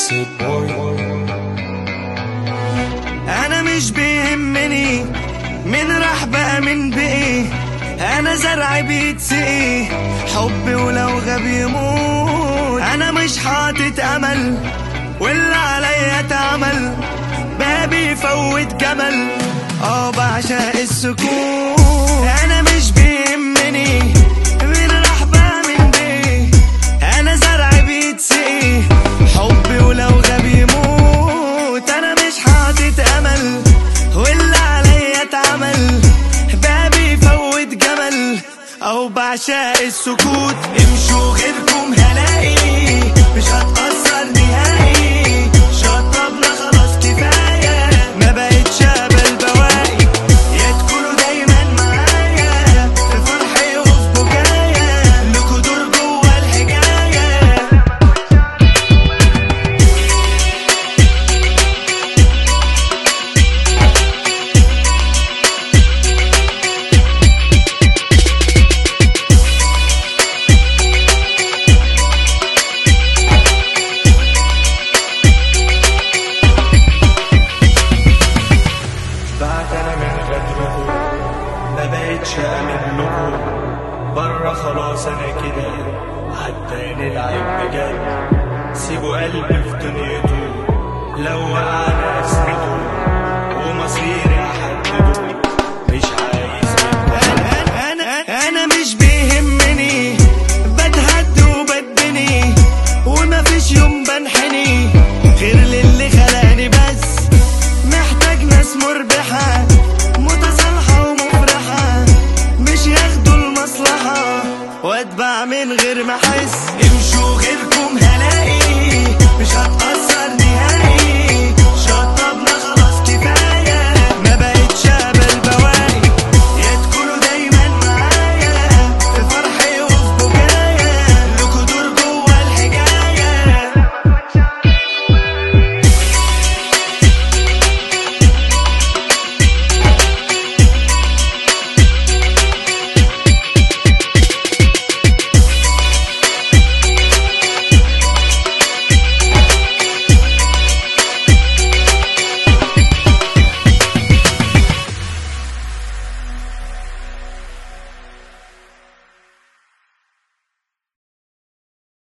انا مش بيهمني من راح بقى من بقي، انا زرع بيتسقي حبي ولو غاب يموت. انا مش حاطط امل واللي عليا اتعمل، بابي يفوت جمل بعشق السكوت. انا مش بيهمني من راح بقى من بقي، انا زرع بيتسقي حبي ولو غاب يموت. انا مش حاطط امل واللي عليا اتعمل، بابي يفوت جمل بعشق السكوت. امشوا غيركم هلاقي مش هتأثر نهائي، شطبنا خلاص كفاية ما بقتش قبل بواقي. يا تكونوا دايما معايا في فرحي وفي بكايا، لكوا دور جوا الحكاية. ما بقتش أأمن لكم برا خلاص، أنا كده حتى نلعب بجد. سيبوا قلبي في دنيته، لو وقعنا أسنده ومصيري أحدده. مش عايز أنا مش بيهمني بتهد وبتبني، ومفيش يوم بنحني غير للي خلقني. بس محتاج ناس مربحة متصالحة ومفرحة، مش ياخدوا المصلحة واتبع من غير ما احس.